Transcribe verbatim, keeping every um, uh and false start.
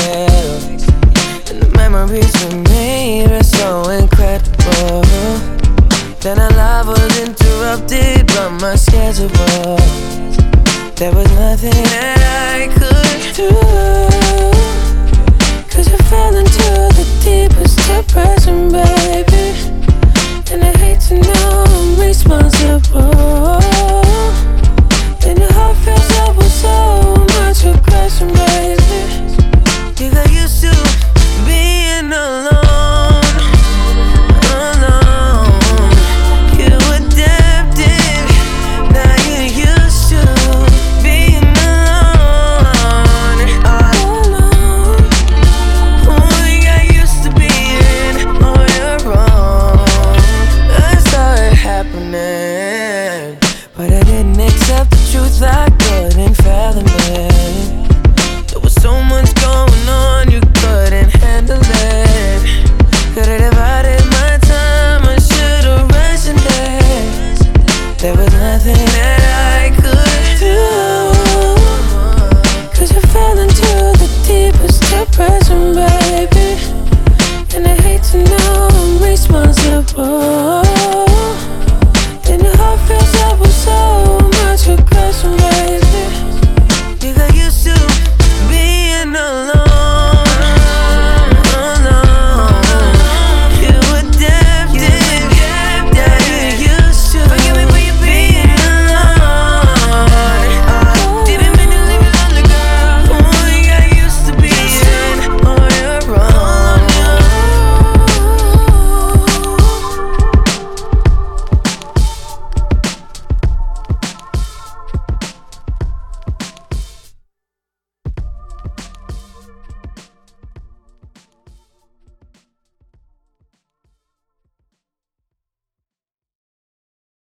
you, and the memories we made were so incredible. Then our love was interrupted by my schedule. There was nothing that I could do.